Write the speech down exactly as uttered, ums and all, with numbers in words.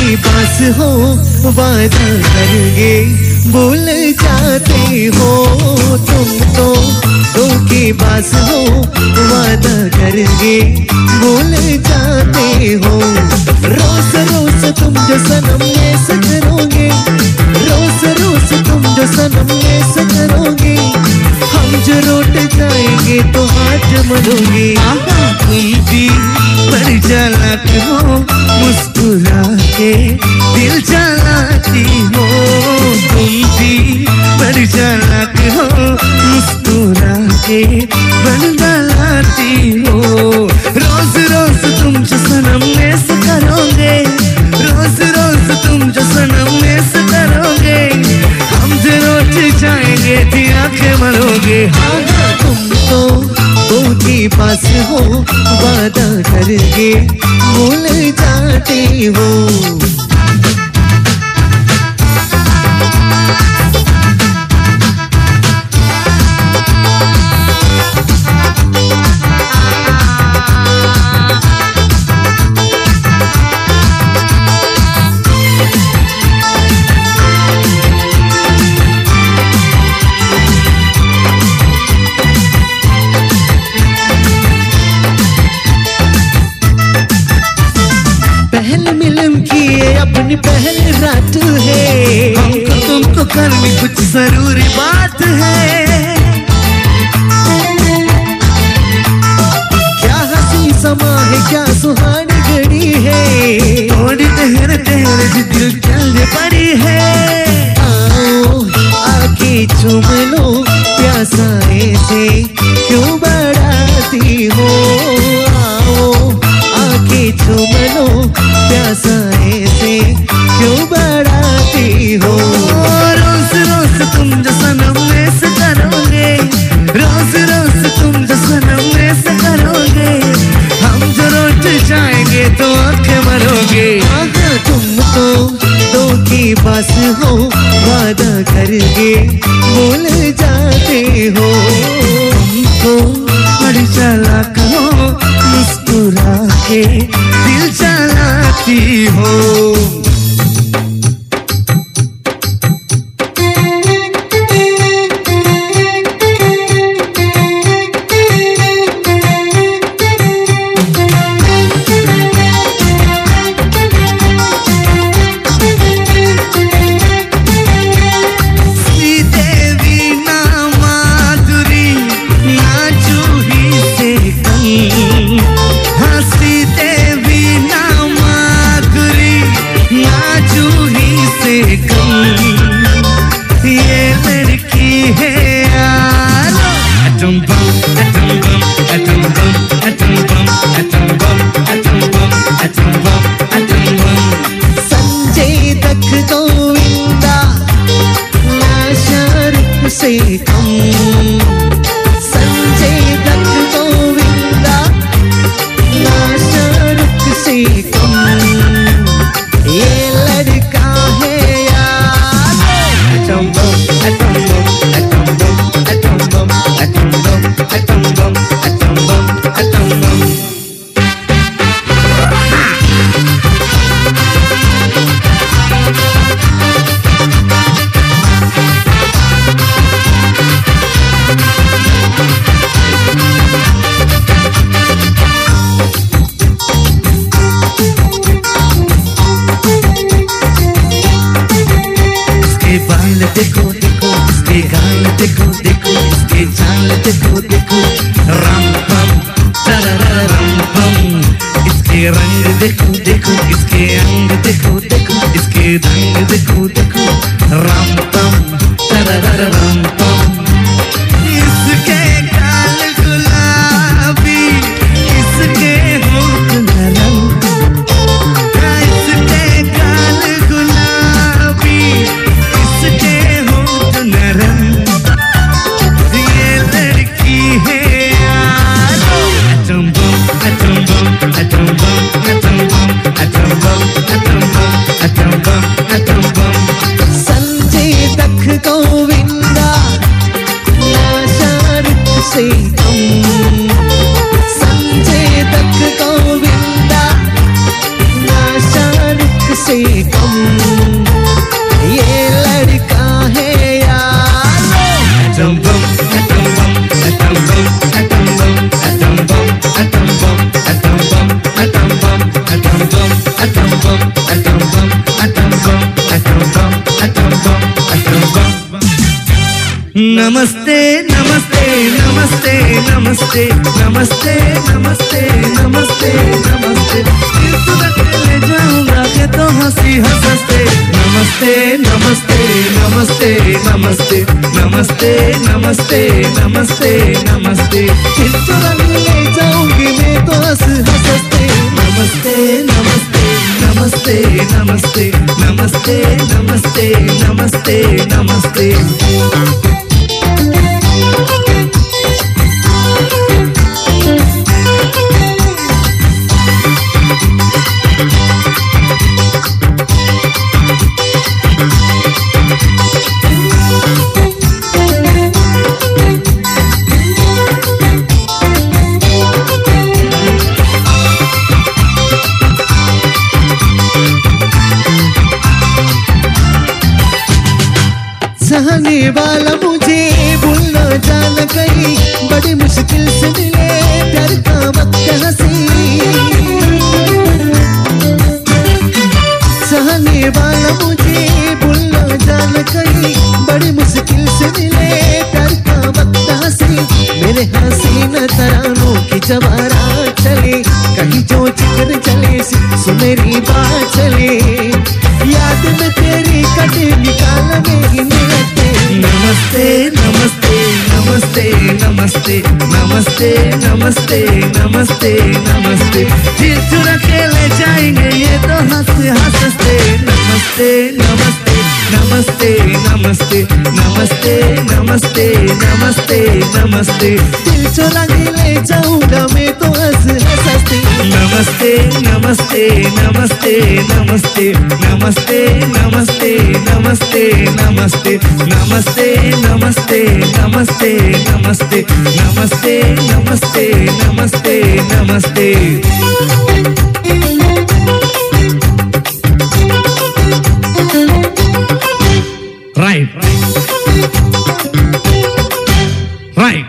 पास हो वादा करेंगे भूल जाते हो तुम तो धोखेबाज हो वादा करेंगे भूल जाते हो रोज रोज तुम जो सनम ऐसा करोगे रोज रोज तुम जो सनम ऐसा करोगे हम जो रोट जाएंगे तो हाथ मरोगे तुम भी पर चालाक हो मुस्कुरा के दिल जलाती हो तुम भी पर चालाक हो मुस्कुरा के बन जलाती हो रोज रोज तुम जो सनम ऐसा करोगे रोज रोज तुम जो सनम ऐसा करोगे हम जो रोट जाएंगे थी आंखें मरोगे हाँ हाँ तुम तो धोखेबाज हो वादा करेंगे भूल जाते हो अपनी पहली रात है हमको तुमको करनी कुछ जरूरी बात है क्या हंसी समा है क्या सुहानी घड़ी है थोड़ी देर तेरे दिल चल पड़ी है आओ आके चूम लो प्यासा ऐसे क्यों बढ़ाती हो आओ आके चूम लो प्यासा ऐसे क्यों बढ़ाती हो रोज रोज तुम जो सनम ऐसे करोगे रोज रोज तुम जो सनम ऐसे करोगे हम जो रोट जाएंगे तो आंखें मरोगे अगर तुम तो धोखेबाज हो वादा करके भूल जाते हो तुमको बड़ी चालाक हो मुस्कुरा के दिल जलाती हो देखो देखो इसके गाल देखो देखो इसके चाल देखो देखो राम पम तरररम पम इसके रंग देखो देखो इसके अंग देखो देखो इसके ढंग देखो देखो राम पम तरररम पम इसके गाल गुलाबी इसके होंठ नरम इसके गाल गुलाबी इसके नरम ये लड़की है atom bomb atom bomb atom bomb atom bomb atom bomb atom bomb atom bomb atom bomb Sanjay Dutt Govinda से कम ये लड़का है यार। Atom bomb atom bomb atom bomb atom bomb atom bomb atom bomb atom bomb atom bomb atom bomb atom bomb atom bomb atom bomb atom bomb atom bomb atom bomb. नमस्ते नमस्ते नमस्ते नमस्ते नमस्ते नमस्ते नमस्ते नमस्ते दिल तो ले जाऊंगा के तो हंसी हंसते। नमस्ते नमस्ते नमस्ते नमस्ते नमस्ते नमस्ते नमस्ते नमस्ते दिल तो ले जाऊंगी मैं तो हंस हंसते। नमस्ते नमस्ते नमस्ते नमस्ते नमस्ते नमस्ते नमस्ते नमस्ते। चाहने वाला मुझे भूलना जाना कहीं बड़ी मुश्किल से मिले प्यार का वक्त हंसी। चाहने वाला मुझे भूलना जाना कहीं बड़ी मुश्किल से मिले प्यार का वक्त हंसी। मेरे हसीन तरानों की जवारा चले कहीं जो जिक्र चले सुमेरी बात चले याद में तेरी कटे निकाल में ही मिलते। नमस्ते नमस्ते नमस्ते नमस्ते नमस्ते नमस्ते नमस्ते नमस्ते दिल चुरा के ले जाएंगे ये तो हंस हंसते। नमस्ते नमस्ते नमस्ते नमस्ते नमस्ते नमस्ते नमस्ते नमस्ते दिल चुरा के ले जाऊंगा मैं तो हंस हंसते। नमस्ते नमस्ते नमस्ते नमस्ते नमस्ते नमस्ते नमस्ते नमस्ते नमस्ते नमस्ते नमस्ते नमस्ते नमस्ते नमस्ते नमस्ते नमस्ते।